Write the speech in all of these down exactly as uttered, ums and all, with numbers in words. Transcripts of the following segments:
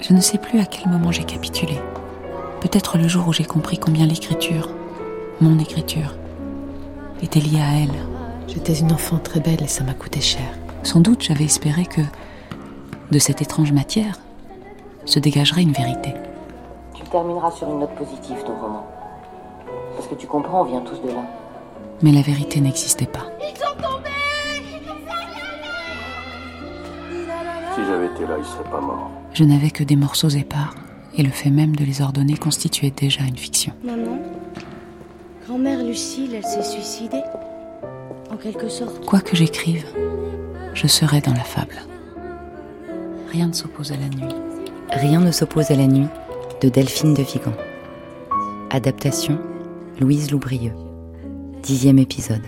Je ne sais plus à quel moment j'ai capitulé. Peut-être le jour où j'ai compris combien l'écriture, mon écriture, était liée à elle. J'étais une enfant très belle et ça m'a coûté cher. Sans doute, j'avais espéré que, de cette étrange matière, se dégagerait une vérité. Tu termineras sur une note positive, ton roman. Parce que tu comprends, on vient tous de là. Mais la vérité n'existait pas. Ils sont tombés! Si j'avais été là, il serait pas mort. Je n'avais que des morceaux épars, et le fait même de les ordonner constituait déjà une fiction. Maman, grand-mère Lucille, elle s'est suicidée, en quelque sorte. Quoi que j'écrive, je serai dans la fable. Rien ne s'oppose à la nuit. Rien ne s'oppose à la nuit, de Delphine de Vigan. Adaptation, Louise Loubrieux. Dixième épisode.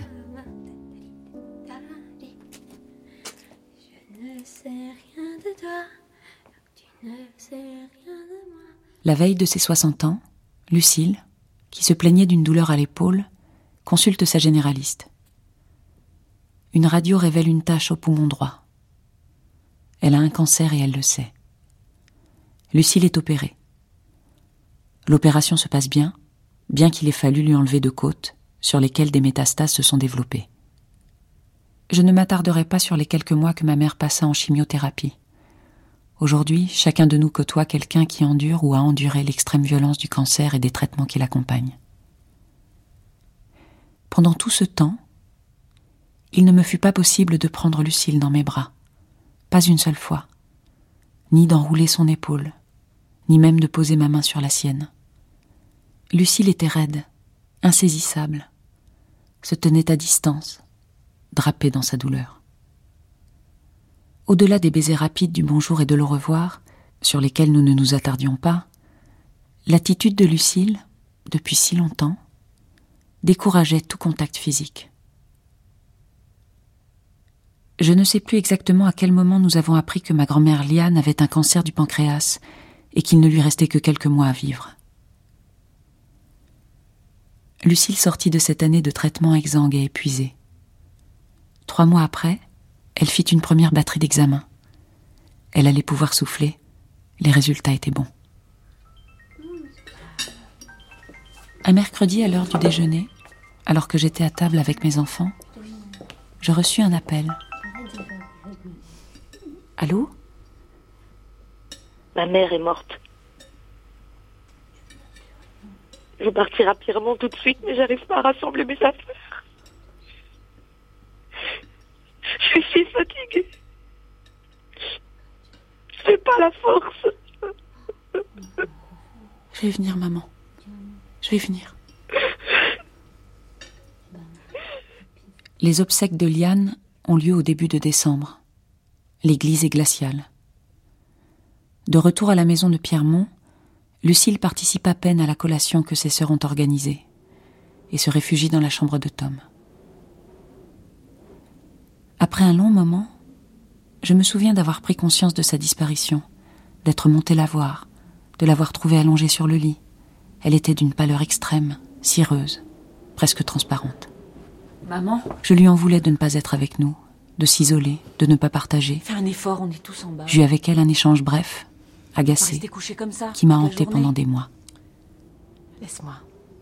La veille de ses soixante ans, Lucille, qui se plaignait d'une douleur à l'épaule, consulte sa généraliste. Une radio révèle une tache au poumon droit. Elle a un cancer et elle le sait. Lucille est opérée. L'opération se passe bien, bien qu'il ait fallu lui enlever deux côtes, sur lesquelles des métastases se sont développées. Je ne m'attarderai pas sur les quelques mois que ma mère passa en chimiothérapie. Aujourd'hui, chacun de nous côtoie quelqu'un qui endure ou a enduré l'extrême violence du cancer et des traitements qui l'accompagnent. Pendant tout ce temps, il ne me fut pas possible de prendre Lucille dans mes bras, pas une seule fois, ni d'enrouler son épaule, ni même de poser ma main sur la sienne. Lucille était raide, insaisissable, se tenait à distance, drapée dans sa douleur. Au-delà des baisers rapides du bonjour et de l'au revoir, sur lesquels nous ne nous attardions pas, l'attitude de Lucille, depuis si longtemps, décourageait tout contact physique. Je ne sais plus exactement à quel moment nous avons appris que ma grand-mère Liane avait un cancer du pancréas et qu'il ne lui restait que quelques mois à vivre. Lucille sortit de cette année de traitement exsangue et épuisée. Trois mois après, elle fit une première batterie d'examen. Elle allait pouvoir souffler. Les résultats étaient bons. Un mercredi, à l'heure du déjeuner, alors que j'étais à table avec mes enfants, je reçus un appel. Allô ? Ma mère est morte. Je veux partir à Pierremont tout de suite, mais j'arrive pas à rassembler mes affaires. Je suis si fatiguée. Je n'ai pas la force. Je vais venir, maman. Je vais venir. Les obsèques de Liane ont lieu au début de décembre. L'église est glaciale. De retour à la maison de Pierremont, Lucille participe à peine à la collation que ses sœurs ont organisée et se réfugie dans la chambre de Tom. Après un long moment, je me souviens d'avoir pris conscience de sa disparition, d'être montée la voir, de l'avoir trouvée allongée sur le lit. Elle était d'une pâleur extrême, cireuse, presque transparente. Maman ? Je lui en voulais de ne pas être avec nous, de s'isoler, de ne pas partager. Fais un effort, on est tous en bas. J'eus avec elle un échange bref, agacé, comme ça, qui m'a hanté pendant des mois. Laisse-moi.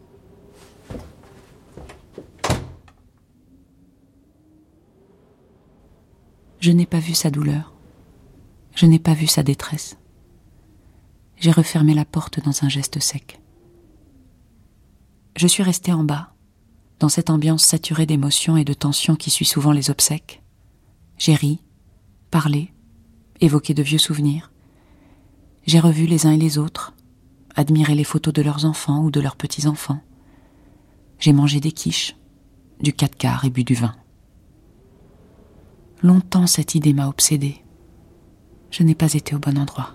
Je n'ai pas vu sa douleur. Je n'ai pas vu sa détresse. J'ai refermé la porte dans un geste sec. Je suis restée en bas, dans cette ambiance saturée d'émotions et de tensions qui suit souvent les obsèques. J'ai ri, parlé, évoqué de vieux souvenirs. J'ai revu les uns et les autres, admiré les photos de leurs enfants ou de leurs petits-enfants. J'ai mangé des quiches, du quatre quarts et bu du vin. Longtemps cette idée m'a obsédée. Je n'ai pas été au bon endroit.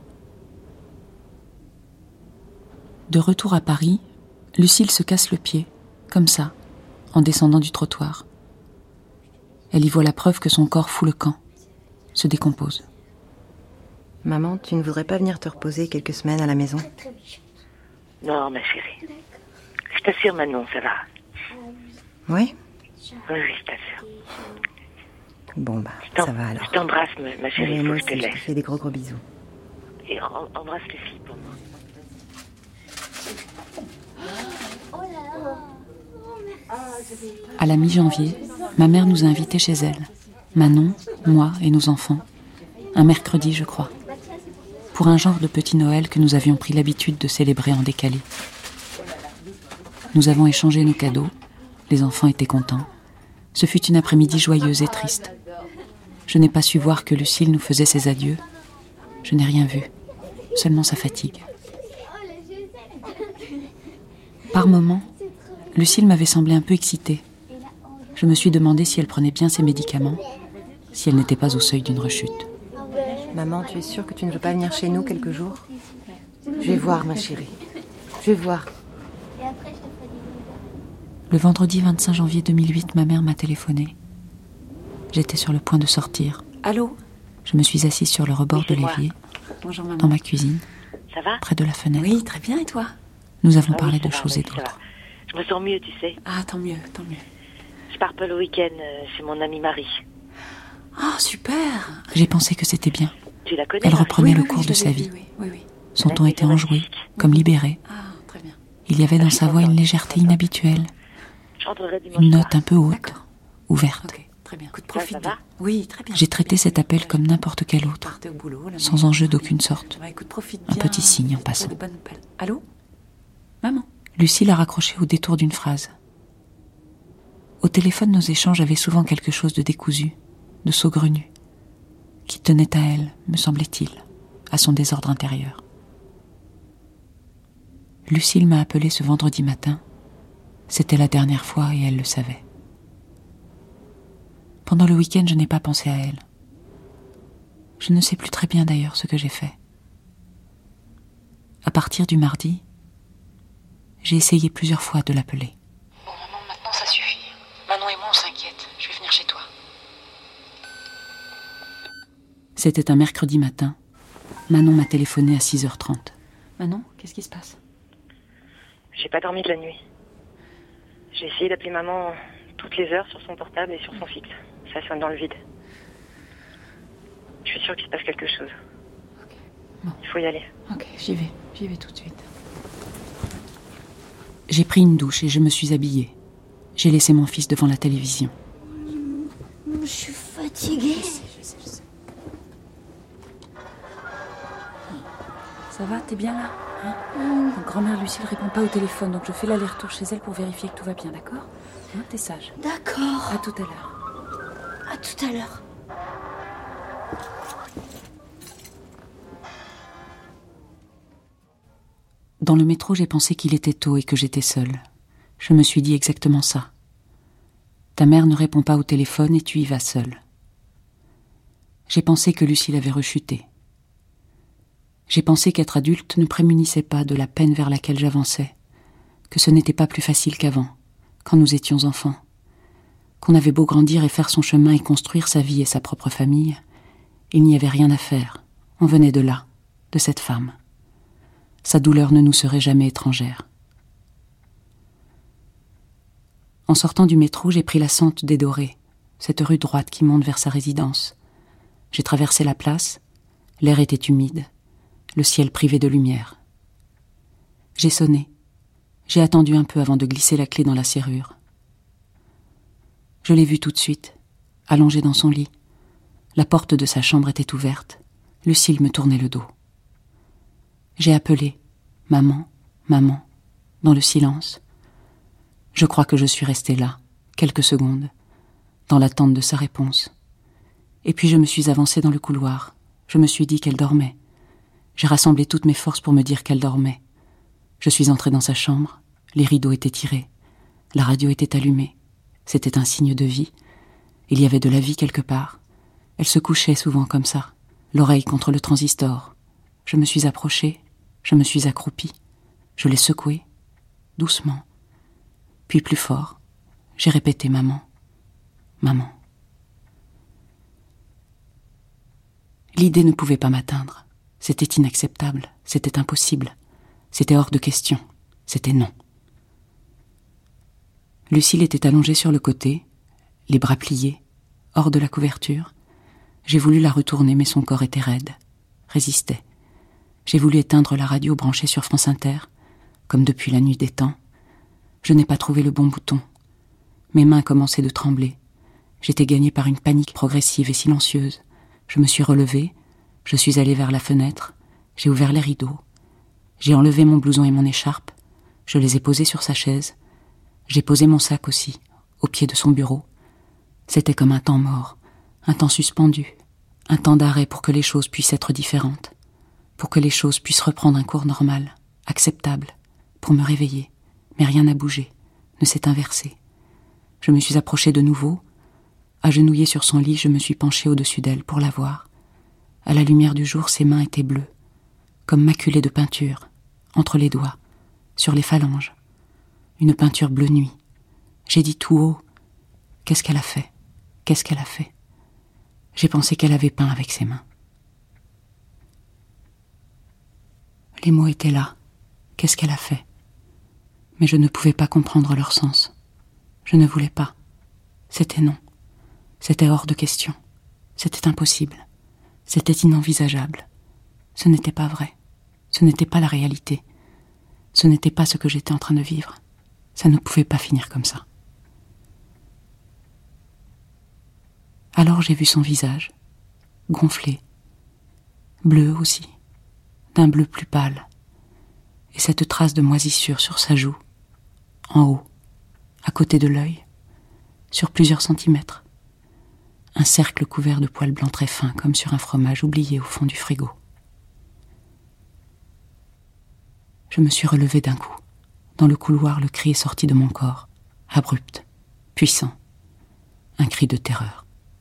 De retour à Paris, Lucille se casse le pied, comme ça, en descendant du trottoir. Elle y voit la preuve que son corps fout le camp, se décompose. Maman, tu ne voudrais pas venir te reposer quelques semaines à la maison ? Non, ma chérie. Je t'assure, Manon, ça va. Oui ? Oui, oui, je t'assure. Bon, bah, Je ça va alors. Je t'embrasse, ma, ma chérie, Oui, faut moi que je te aussi, je te laisse. fais des gros gros bisous. Et em- embrasse Lucie pour moi. À la mi-janvier, ma mère nous a invités chez elle, Manon, moi et nos enfants, un mercredi, je crois, pour un genre de petit Noël que nous avions pris l'habitude de célébrer en décalé. Nous avons échangé nos cadeaux, les enfants étaient contents. Ce fut une après-midi joyeuse et triste. Je n'ai pas su voir que Lucille nous faisait ses adieux. Je n'ai rien vu, seulement sa fatigue. Par moments, Lucille m'avait semblé un peu excitée. Je me suis demandé si elle prenait bien ses médicaments, si elle n'était pas au seuil d'une rechute. Maman, tu es sûre que tu ne veux pas venir chez nous quelques jours? Je vais voir, ma chérie. Je vais voir. Le vendredi vingt-cinq janvier deux mille huit, ma mère m'a téléphoné. J'étais sur le point de sortir. Allô? Je me suis assise sur le rebord Oui, de c'est l'évier, Bonjour, maman. dans ma cuisine, Ça va? près de la fenêtre. Oui, très bien, et toi? Nous avons Ah oui, parlé ça de va, choses et oui, ça va. d'autres. Je me sens mieux, tu sais. Ah, tant mieux, tant mieux. Je pars pas le week-end euh, chez mon amie Marie. Ah, super. J'ai pensé que c'était bien. Tu la connais, Elle Marie? reprenait Oui, le oui, cours oui, de je sa l'ai vie. vu, Oui, oui, oui. Son ton Elle était était enjoué, magnifique. comme libéré. Ah, très bien. Il y avait dans sa voix une légèreté inhabituelle, Je rentrerai dimanche une soir. note un peu haute, D'accord. ouverte. Ok, très bien. Écoute, Ça, profite ça bien. va? Oui, très bien. J'ai traité cet appel comme n'importe quel autre, Partez au boulot, la sans maman. enjeu d'aucune sorte. Ouais, écoute, profite Un bien. petit signe en C'est passant. des bonnes nouvelles. Allô? Maman? Lucille a raccroché au détour d'une phrase. Au téléphone, nos échanges avaient souvent quelque chose de décousu, de saugrenu, qui tenait à elle, me semblait-il, à son désordre intérieur. Lucille m'a appelé ce vendredi matin. C'était la dernière fois et elle le savait. Pendant le week-end, je n'ai pas pensé à elle. Je ne sais plus très bien d'ailleurs ce que j'ai fait. À partir du mardi, j'ai essayé plusieurs fois de l'appeler. Bon, maman, maintenant ça suffit. Manon et moi, on s'inquiète. Je vais venir chez toi. C'était un mercredi matin. Manon m'a téléphoné à six heures trente. Manon, qu'est-ce qui se passe? J'ai pas dormi de la nuit. J'ai essayé d'appeler maman toutes les heures sur son portable et sur son fixe. Ça sonne dans le vide. Je suis sûre qu'il se passe quelque chose. Ok. Bon. Il faut y aller. Ok, j'y vais. J'y vais tout de suite. J'ai pris une douche et je me suis habillée. J'ai laissé mon fils devant la télévision. Je suis fatiguée. Ça va, t'es bien là hein Donc, grand-mère Lucille répond pas au téléphone, donc je fais l'aller-retour chez elle pour vérifier que tout va bien, d'accord hein, T'es sage. D'accord. À tout à l'heure. À tout à l'heure. Dans le métro, j'ai pensé qu'il était tôt et que j'étais seule. Je me suis dit exactement ça. Ta mère ne répond pas au téléphone et tu y vas seule. J'ai pensé que Lucille avait rechuté. J'ai pensé qu'être adulte ne prémunissait pas de la peine vers laquelle j'avançais, que ce n'était pas plus facile qu'avant, quand nous étions enfants, qu'on avait beau grandir et faire son chemin et construire sa vie et sa propre famille, il n'y avait rien à faire, on venait de là, de cette femme. Sa douleur ne nous serait jamais étrangère. En sortant du métro, j'ai pris la sente des Dorés, cette rue droite qui monte vers sa résidence. J'ai traversé la place, l'air était humide, le ciel privé de lumière. J'ai sonné. J'ai attendu un peu avant de glisser la clé dans la serrure. Je l'ai vue tout de suite, allongée dans son lit. La porte de sa chambre était ouverte. Lucille me tournait le dos. J'ai appelé « Maman, maman », dans le silence. Je crois que je suis restée là, quelques secondes, dans l'attente de sa réponse. Et puis je me suis avancée dans le couloir. Je me suis dit qu'elle dormait. J'ai rassemblé toutes mes forces pour me dire qu'elle dormait. Je suis entrée dans sa chambre, les rideaux étaient tirés, la radio était allumée. C'était un signe de vie. Il y avait de la vie quelque part. Elle se couchait souvent comme ça, l'oreille contre le transistor. Je me suis approchée, je me suis accroupie. Je l'ai secouée, doucement. Puis plus fort, j'ai répété « Maman, maman ». L'idée ne pouvait pas m'atteindre. C'était inacceptable, c'était impossible. C'était hors de question, c'était non. Lucille était allongée sur le côté, les bras pliés, hors de la couverture. J'ai voulu la retourner, mais son corps était raide, résistait. J'ai voulu éteindre la radio branchée sur France Inter, comme depuis la nuit des temps. Je n'ai pas trouvé le bon bouton. Mes mains commençaient de trembler. J'étais gagnée par une panique progressive et silencieuse. Je me suis relevée, je suis allée vers la fenêtre, j'ai ouvert les rideaux. J'ai enlevé mon blouson et mon écharpe, je les ai posés sur sa chaise. J'ai posé mon sac aussi, au pied de son bureau. C'était comme un temps mort, un temps suspendu, un temps d'arrêt pour que les choses puissent être différentes, pour que les choses puissent reprendre un cours normal, acceptable, pour me réveiller. Mais rien n'a bougé, ne s'est inversé. Je me suis approchée de nouveau. Agenouillée sur son lit, je me suis penchée au-dessus d'elle pour la voir. À la lumière du jour, ses mains étaient bleues, comme maculées de peinture, entre les doigts, sur les phalanges. Une peinture bleu nuit. J'ai dit tout haut, « Qu'est-ce qu'elle a fait? Qu'est-ce qu'elle a fait ?» J'ai pensé qu'elle avait peint avec ses mains. Les mots étaient là. Qu'est-ce qu'elle a fait? Mais je ne pouvais pas comprendre leur sens. Je ne voulais pas. C'était non. C'était hors de question. C'était impossible. C'était inenvisageable. Ce n'était pas vrai. Ce n'était pas la réalité. Ce n'était pas ce que j'étais en train de vivre. Ça ne pouvait pas finir comme ça. Alors j'ai vu son visage, gonflé, bleu aussi, d'un bleu plus pâle, et cette trace de moisissure sur sa joue, en haut, à côté de l'œil, sur plusieurs centimètres, un cercle couvert de poils blancs très fins, comme sur un fromage oublié au fond du frigo. Je me suis relevée d'un coup. Dans le couloir, le cri est sorti de mon corps, abrupt, puissant, un cri de terreur.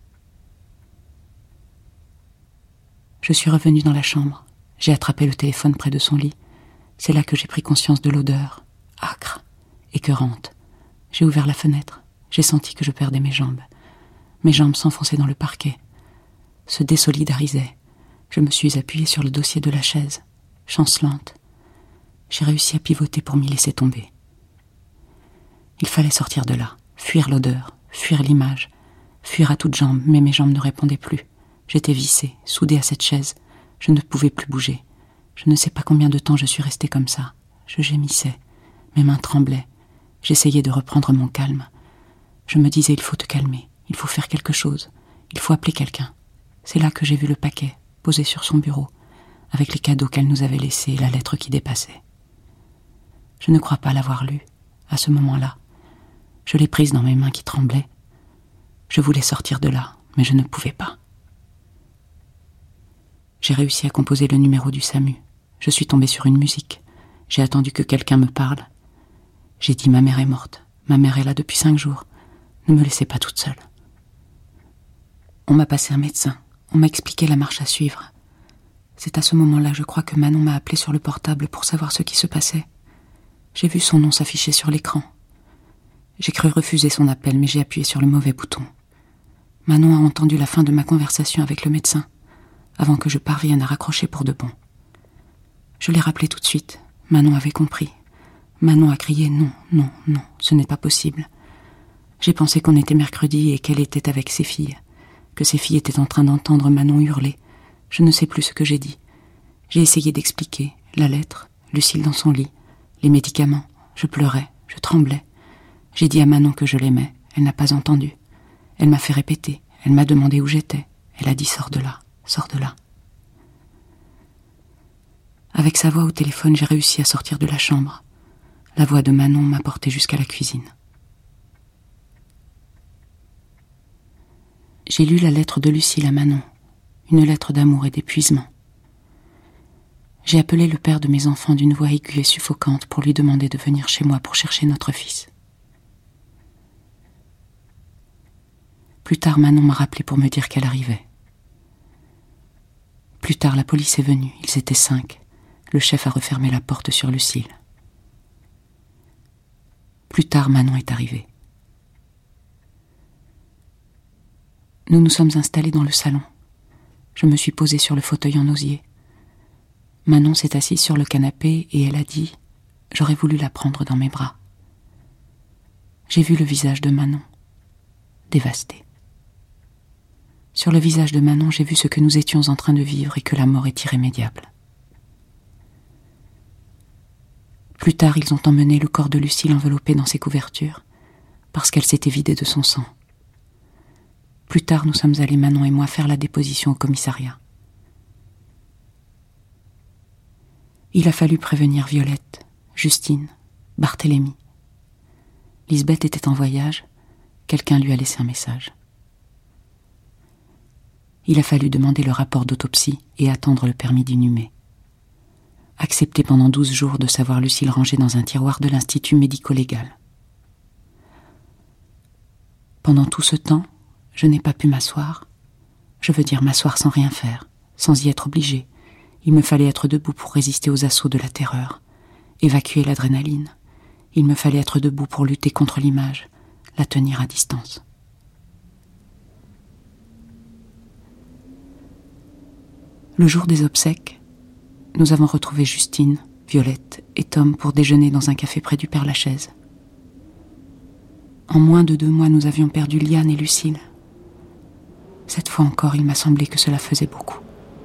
Je suis revenue dans la chambre, j'ai attrapé le téléphone près de son lit. C'est là que j'ai pris conscience de l'odeur, âcre, écœurante. J'ai ouvert la fenêtre, j'ai senti que je perdais mes jambes. Mes jambes s'enfonçaient dans le parquet, se désolidarisaient. Je me suis appuyée sur le dossier de la chaise, chancelante. J'ai réussi à pivoter pour m'y laisser tomber. Il fallait sortir de là, fuir l'odeur, fuir l'image, fuir à toutes jambes, mais mes jambes ne répondaient plus. J'étais vissée, soudée à cette chaise. Je ne pouvais plus bouger. Je ne sais pas combien de temps je suis restée comme ça. Je gémissais. Mes mains tremblaient. J'essayais de reprendre mon calme. Je me disais, il faut te calmer. Il faut faire quelque chose. Il faut appeler quelqu'un. C'est là que j'ai vu le paquet, posé sur son bureau, avec les cadeaux qu'elle nous avait laissés et la lettre qui dépassait. Je ne crois pas l'avoir lue, à ce moment-là. Je l'ai prise dans mes mains qui tremblaient. Je voulais sortir de là, mais je ne pouvais pas. J'ai réussi à composer le numéro du SAMU. Je suis tombée sur une musique. J'ai attendu que quelqu'un me parle. J'ai dit « Ma mère est morte. Ma mère est là depuis cinq jours. Ne me laissez pas toute seule. » On m'a passé un médecin. On m'a expliqué la marche à suivre. C'est à ce moment-là, je crois, que Manon m'a appelé sur le portable pour savoir ce qui se passait. J'ai vu son nom s'afficher sur l'écran. J'ai cru refuser son appel, mais j'ai appuyé sur le mauvais bouton. Manon a entendu la fin de ma conversation avec le médecin, avant que je parvienne à raccrocher pour de bon. Je l'ai rappelé tout de suite. Manon avait compris. Manon a crié « Non, non, non, ce n'est pas possible ». J'ai pensé qu'on était mercredi et qu'elle était avec ses filles, que ses filles étaient en train d'entendre Manon hurler. Je ne sais plus ce que j'ai dit. J'ai essayé d'expliquer, la lettre, Lucille dans son lit, les médicaments. Je pleurais, je tremblais. J'ai dit à Manon que je l'aimais. Elle n'a pas entendu. Elle m'a fait répéter. Elle m'a demandé où j'étais. Elle a dit « Sors de là, sors de là ». Avec sa voix au téléphone, j'ai réussi à sortir de la chambre. La voix de Manon m'a porté jusqu'à la cuisine. J'ai lu la lettre de Lucille à Manon, une lettre d'amour et d'épuisement. J'ai appelé le père de mes enfants d'une voix aiguë et suffocante pour lui demander de venir chez moi pour chercher notre fils. Plus tard, Manon m'a rappelé pour me dire qu'elle arrivait. Plus tard, la police est venue, ils étaient cinq. Le chef a refermé la porte sur Lucille. Plus tard, Manon est arrivée. Nous nous sommes installés dans le salon. Je me suis posée sur le fauteuil en osier. Manon s'est assise sur le canapé et elle a dit « J'aurais voulu la prendre dans mes bras ». J'ai vu le visage de Manon, dévasté. Sur le visage de Manon, j'ai vu ce que nous étions en train de vivre et que la mort est irrémédiable. Plus tard, ils ont emmené le corps de Lucille enveloppé dans ses couvertures, parce qu'elle s'était vidée de son sang. Plus tard, nous sommes allés, Manon et moi, faire la déposition au commissariat. Il a fallu prévenir Violette, Justine, Barthélemy. Lisbeth était en voyage, quelqu'un lui a laissé un message. Il a fallu demander le rapport d'autopsie et attendre le permis d'inhumer. Accepter pendant douze jours de savoir Lucille rangée dans un tiroir de l'Institut médico-légal. Pendant tout ce temps, je n'ai pas pu m'asseoir. Je veux dire m'asseoir sans rien faire, sans y être obligée. Il me fallait être debout pour résister aux assauts de la terreur, évacuer l'adrénaline. Il me fallait être debout pour lutter contre l'image, la tenir à distance. Le jour des obsèques, nous avons retrouvé Justine, Violette et Tom pour déjeuner dans un café près du Père-Lachaise. En moins de deux mois, nous avions perdu Liane et Lucille. Cette fois encore, il m'a semblé que cela faisait beaucoup.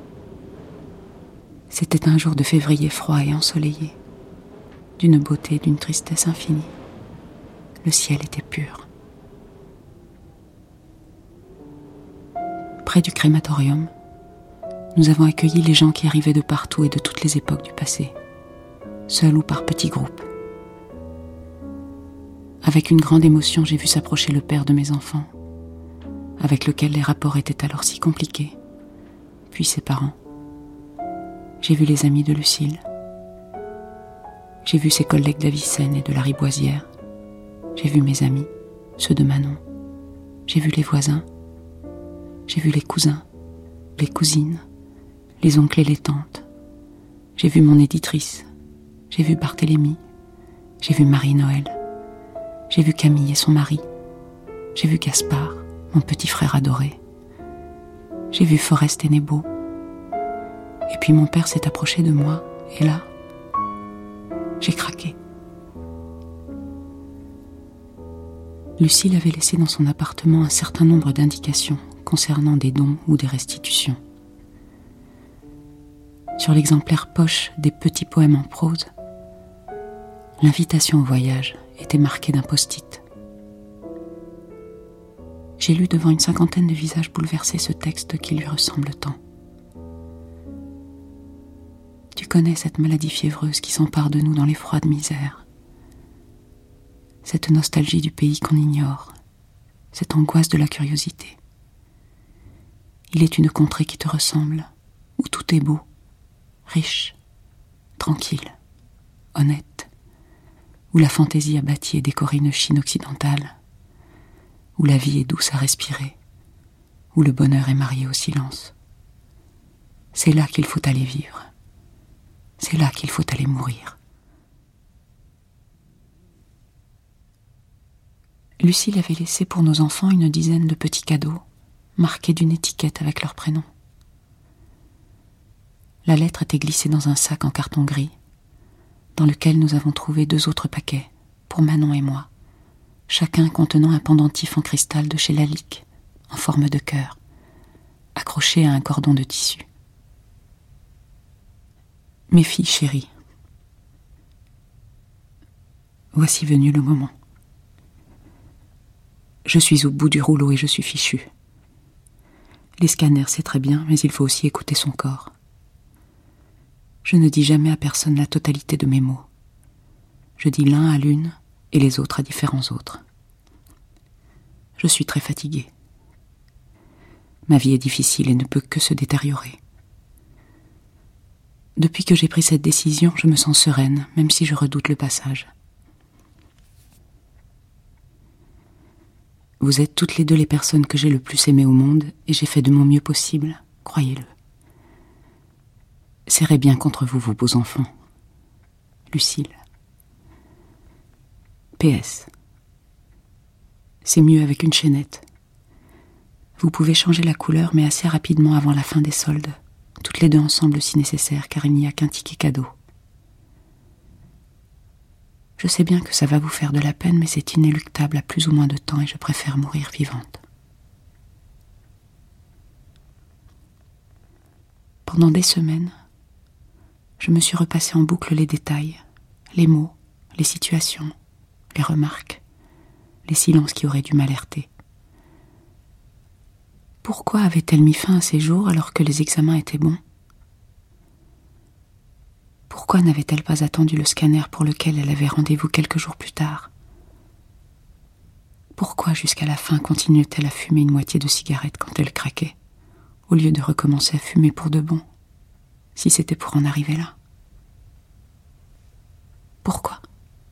C'était un jour de février froid et ensoleillé, d'une beauté et d'une tristesse infinie. Le ciel était pur. Près du crématorium, nous avons accueilli les gens qui arrivaient de partout et de toutes les époques du passé, seuls ou par petits groupes. Avec une grande émotion, j'ai vu s'approcher le père de mes enfants, avec lequel les rapports étaient alors si compliqués, puis ses parents. J'ai vu les amis de Lucille. J'ai vu ses collègues d'Avicenne et de la Riboisière. J'ai vu mes amis, ceux de Manon. J'ai vu les voisins. J'ai vu les cousins, les cousines, les oncles et les tantes. J'ai vu mon éditrice. J'ai vu Barthélemy. J'ai vu Marie-Noël. J'ai vu Camille et son mari. J'ai vu Gaspard, mon petit frère adoré. J'ai vu Forest et Nebo. Et puis mon père s'est approché de moi, et là, j'ai craqué. Lucille avait laissé dans son appartement un certain nombre d'indications concernant des dons ou des restitutions. Sur l'exemplaire poche des petits poèmes en prose, l'invitation au voyage était marquée d'un post-it. J'ai lu devant une cinquantaine de visages bouleversés ce texte qui lui ressemble tant. Tu connais cette maladie fiévreuse qui s'empare de nous dans les froides misères. Cette nostalgie du pays qu'on ignore, cette angoisse de la curiosité. Il est une contrée qui te ressemble, où tout est beau, riche, tranquille, honnête, où la fantaisie a bâti et décoré une Chine occidentale, où la vie est douce à respirer, où le bonheur est marié au silence. C'est là qu'il faut aller vivre. C'est là qu'il faut aller mourir. Lucille avait laissé pour nos enfants une dizaine de petits cadeaux, marqués d'une étiquette avec leur prénom. La lettre était glissée dans un sac en carton gris, dans lequel nous avons trouvé deux autres paquets, pour Manon et moi, chacun contenant un pendentif en cristal de chez Lalique, en forme de cœur, accroché à un cordon de tissu. Mes filles chéries, voici venu le moment. Je suis au bout du rouleau et je suis fichue. Les scanners, c'est très bien, mais il faut aussi écouter son corps. Je ne dis jamais à personne la totalité de mes mots. Je dis l'un à l'une et les autres à différents autres. Je suis très fatiguée. Ma vie est difficile et ne peut que se détériorer. Depuis que j'ai pris cette décision, je me sens sereine, même si je redoute le passage. Vous êtes toutes les deux les personnes que j'ai le plus aimées au monde, et j'ai fait de mon mieux possible, croyez-le. Serrez bien contre vous vos beaux enfants. Lucille. P S. C'est mieux avec une chaînette. Vous pouvez changer la couleur, mais assez rapidement avant la fin des soldes. Toutes les deux ensemble si nécessaire, car il n'y a qu'un ticket cadeau. Je sais bien que ça va vous faire de la peine, mais c'est inéluctable à plus ou moins de temps et je préfère mourir vivante. Pendant des semaines, je me suis repassé en boucle les détails, les mots, les situations, les remarques, les silences qui auraient dû m'alerter. Pourquoi avait-elle mis fin à ses jours alors que les examens étaient bons ? Pourquoi n'avait-elle pas attendu le scanner pour lequel elle avait rendez-vous quelques jours plus tard ? Pourquoi jusqu'à la fin continuait-elle à fumer une moitié de cigarette quand elle craquait, au lieu de recommencer à fumer pour de bon, si c'était pour en arriver là ? Pourquoi ?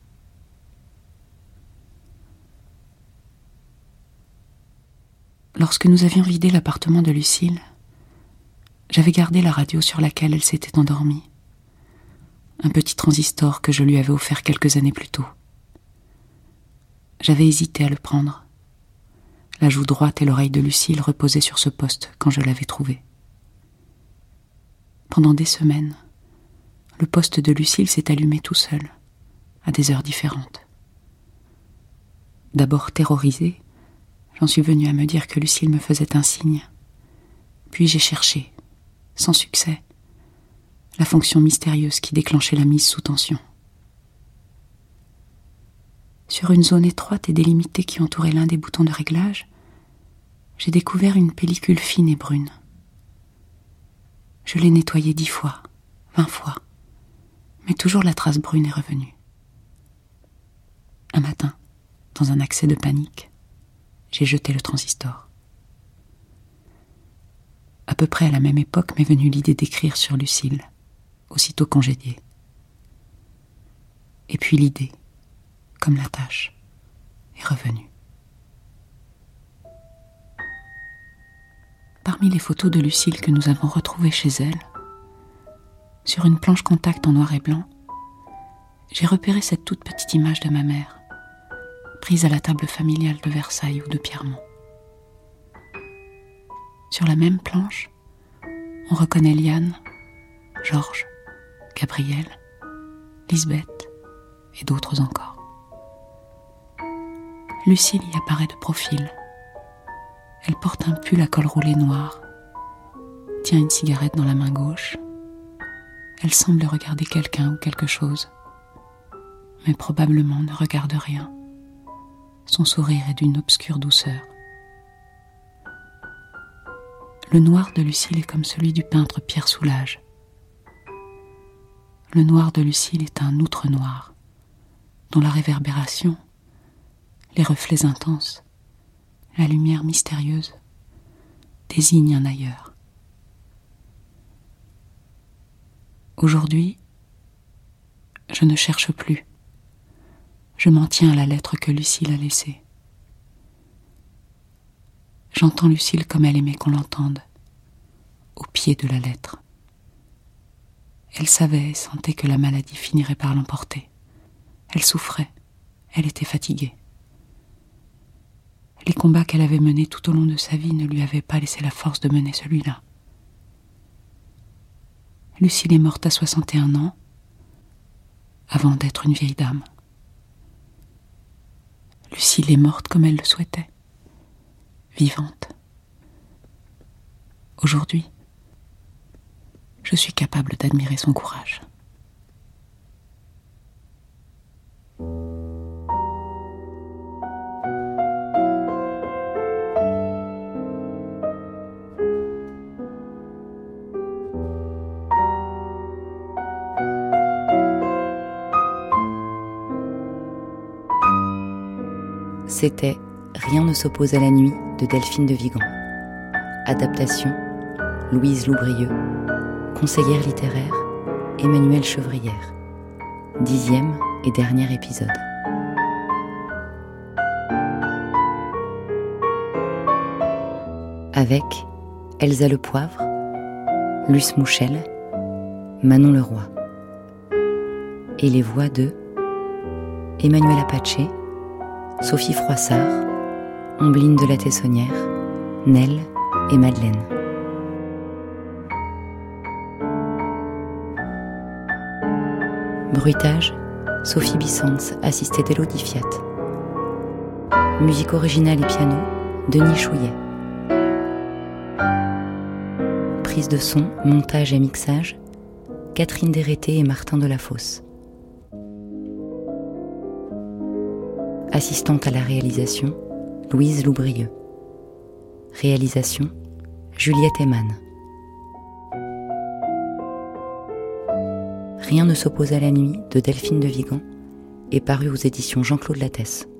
Lorsque nous avions vidé l'appartement de Lucille, j'avais gardé la radio sur laquelle elle s'était endormie. Un petit transistor que je lui avais offert quelques années plus tôt. J'avais hésité à le prendre. La joue droite et l'oreille de Lucille reposaient sur ce poste quand je l'avais trouvé. Pendant des semaines, le poste de Lucille s'est allumé tout seul, à des heures différentes. D'abord terrorisée, j'en suis venue à me dire que Lucille me faisait un signe. Puis j'ai cherché, sans succès, la fonction mystérieuse qui déclenchait la mise sous tension. Sur une zone étroite et délimitée qui entourait l'un des boutons de réglage, j'ai découvert une pellicule fine et brune. Je l'ai nettoyée dix fois, vingt fois, mais toujours la trace brune est revenue. Un matin, dans un accès de panique, j'ai jeté le transistor. À peu près à la même époque m'est venue l'idée d'écrire sur Lucille, aussitôt congédiée. Et puis l'idée, comme la tâche, est revenue. Parmi les photos de Lucille que nous avons retrouvées chez elle, sur une planche contact en noir et blanc, j'ai repéré cette toute petite image de ma mère, prise à la table familiale de Versailles ou de Pierremont. Sur la même planche, on reconnaît Liane, Georges, Gabriel, Lisbeth et d'autres encore. Lucille y apparaît de profil. Elle porte un pull à col roulé noir, tient une cigarette dans la main gauche. Elle semble regarder quelqu'un ou quelque chose, mais probablement ne regarde rien. Son sourire est d'une obscure douceur. Le noir de Lucille est comme celui du peintre Pierre Soulages. Le noir de Lucille est un outre noir, dont la réverbération, les reflets intenses, la lumière mystérieuse, désignent un ailleurs. Aujourd'hui, je ne cherche plus. Je m'en tiens à la lettre que Lucille a laissée. J'entends Lucille comme elle aimait qu'on l'entende, au pied de la lettre. Elle savait et sentait que la maladie finirait par l'emporter. Elle souffrait, elle était fatiguée. Les combats qu'elle avait menés tout au long de sa vie ne lui avaient pas laissé la force de mener celui-là. Lucille est morte à soixante et un ans, avant d'être une vieille dame. Lucille est morte comme elle le souhaitait, vivante. Aujourd'hui, je suis capable d'admirer son courage. C'était Rien ne s'oppose à la nuit de Delphine de Vigan. Adaptation, Louise Loubrieux. Conseillère littéraire, Emmanuelle Chevrière. Dixième et dernier épisode. Avec Elsa Le Poivre, Luce Mouchel, Manon Leroy. Et les voix de Emmanuel Apache, Sophie Froissart, Ombline de la Tessonnière, Nell et Madeleine. Bruitage, Sophie Bissens, assistée d'Élodie Fiat. Musique originale et piano, Denis Chouillet. Prise de son, montage et mixage, Catherine Dérété et Martin Delafosse. Assistante à la réalisation, Louise Loubrieux. Réalisation, Juliette Eman. Rien ne s'oppose à la nuit de Delphine de Vigan est paru aux éditions Jean-Claude Lattès.